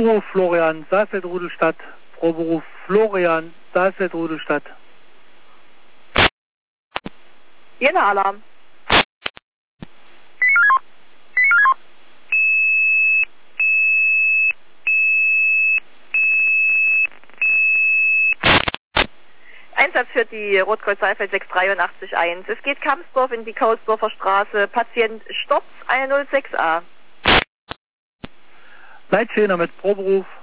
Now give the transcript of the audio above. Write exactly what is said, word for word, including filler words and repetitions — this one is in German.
Proberuf Florian, Saalfeld-Rudelstadt. Proberuf Florian, Saalfeld-Rudelstadt. Jena Alarm. Einsatz für die Rotkreuz Saalfeld sechs drei acht eins. Es geht Kampsdorf in die Kausdorfer Straße. Patient Stopz eins null sechs a. Leitschäner mit Proberuf